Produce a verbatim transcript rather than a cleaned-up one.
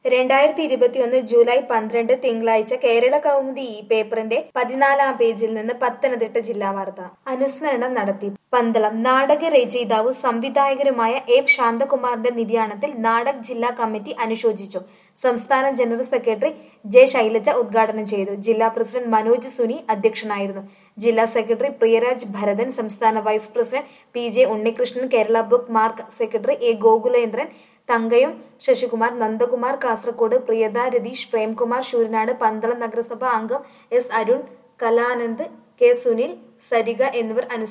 രണ്ടായിരത്തി ഇരുപത്തിയൊന്ന് ജൂലൈ പന്ത്രണ്ട് തിങ്കളാഴ്ച കേരള കൗമുദി ഈ പേപ്പറിന്റെ പതിനാലാം പേജിൽ നിന്ന് പത്തനംതിട്ട ജില്ലാ വാർത്ത. അനുസ്മരണം നടത്തി. പന്തളം നാടക രചയിതാവും സംവിധായകനുമായ എ ശാന്തകുമാറിന്റെ നിര്യാണത്തിൽ നാടക് ജില്ലാ കമ്മിറ്റി അനുശോചിച്ചു. സംസ്ഥാന ജനറൽ സെക്രട്ടറി ജെ ശൈലജ ഉദ്ഘാടനം ചെയ്തു. ജില്ലാ പ്രസിഡന്റ് മനോജ് സുനി അധ്യക്ഷനായിരുന്നു. ജില്ലാ സെക്രട്ടറി പ്രിയരാജ് ഭരതൻ, സംസ്ഥാന vice president P J Unnikrishnan, Kerala book mark secretary A Gokulendran, Thankayam Sasikumar, Nandakumar Kasaragod, Priyatha Ratheesh, Premkumar Sooranad, Pandalam നഗരസഭ അംഗം എസ് അരുൺ, കലാനന്ദ്, കെ സുനിൽ, സരിക എന്നിവർ അനുസ്മരിച്ചു.